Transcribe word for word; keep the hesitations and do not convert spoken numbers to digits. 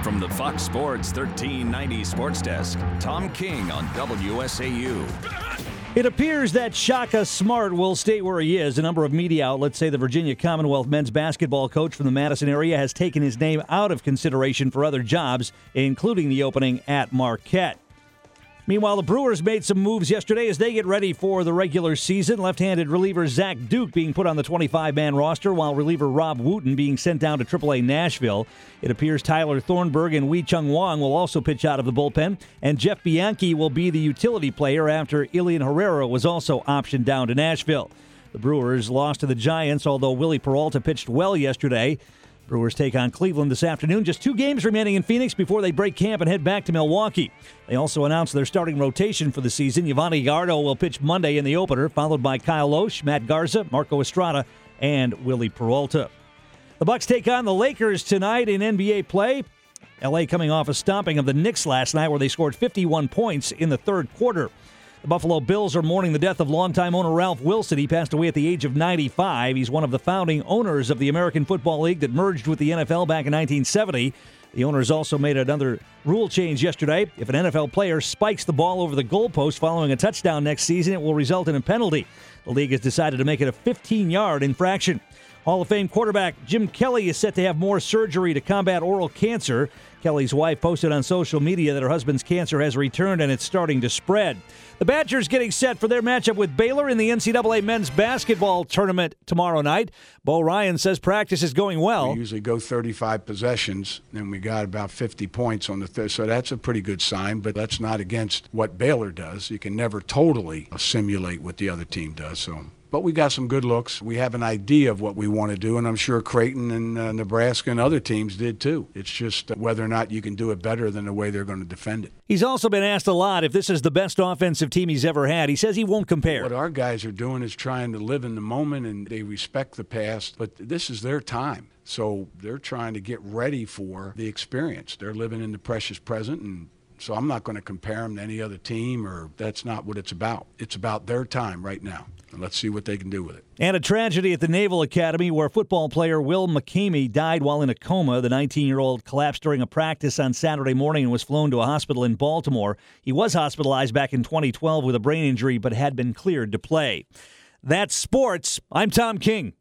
From the Fox Sports thirteen ninety Sports Desk, Tom King on W S A U. It appears that Shaka Smart will stay where he is. A number of media outlets say the Virginia Commonwealth men's basketball coach from the Madison area has taken his name out of consideration for other jobs, including the opening at Marquette. Meanwhile, the Brewers made some moves yesterday as they get ready for the regular season. Left-handed reliever Zach Duke being put on the twenty-five man roster, while reliever Rob Wooten being sent down to triple A Nashville. It appears Tyler Thornburg and Wei Chung Wang will also pitch out of the bullpen, and Jeff Bianchi will be the utility player after Ilian Herrera was also optioned down to Nashville. The Brewers lost to the Giants, although Willie Peralta pitched well yesterday. Brewers take on Cleveland this afternoon. Just two games remaining in Phoenix before they break camp and head back to Milwaukee. They also announced their starting rotation for the season. Yvonne Gardo will pitch Monday in the opener, followed by Kyle Loesch, Matt Garza, Marco Estrada, and Willie Peralta. The Bucks take on the Lakers tonight in N B A play. L A coming off a stomping of the Knicks last night where they scored fifty-one points in the third quarter. The Buffalo Bills are mourning the death of longtime owner Ralph Wilson. He passed away at the age of ninety-five. He's one of the founding owners of the American Football League that merged with the N F L back in nineteen seventy. The owners also made another rule change yesterday. If an N F L player spikes the ball over the goalpost following a touchdown next season, it will result in a penalty. The league has decided to make it a fifteen-yard infraction. Hall of Fame quarterback Jim Kelly is set to have more surgery to combat oral cancer. Kelly's wife posted on social media that her husband's cancer has returned and it's starting to spread. The Badgers getting set for their matchup with Baylor in the N C double A men's basketball tournament tomorrow night. Bo Ryan says practice is going well. We usually go thirty-five possessions, and we got about fifty points on the third, so that's a pretty good sign, but that's not against what Baylor does. You can never totally simulate what the other team does, so... But we got some good looks. We have an idea of what we want to do, and I'm sure Creighton and uh, Nebraska and other teams did too. It's just whether or not you can do it better than the way they're going to defend it. He's also been asked a lot if this is the best offensive team he's ever had. He says he won't compare. What our guys are doing is trying to live in the moment, and they respect the past, but this is their time. So they're trying to get ready for the experience. They're living in the precious present, and so I'm not going to compare them to any other team, or that's not what it's about. It's about their time right now. And let's see what they can do with it. And a tragedy at the Naval Academy where football player Will McCamey died while in a coma. The nineteen-year-old collapsed during a practice on Saturday morning and was flown to a hospital in Baltimore. He was hospitalized back in twenty twelve with a brain injury but had been cleared to play. That's sports. I'm Tom King.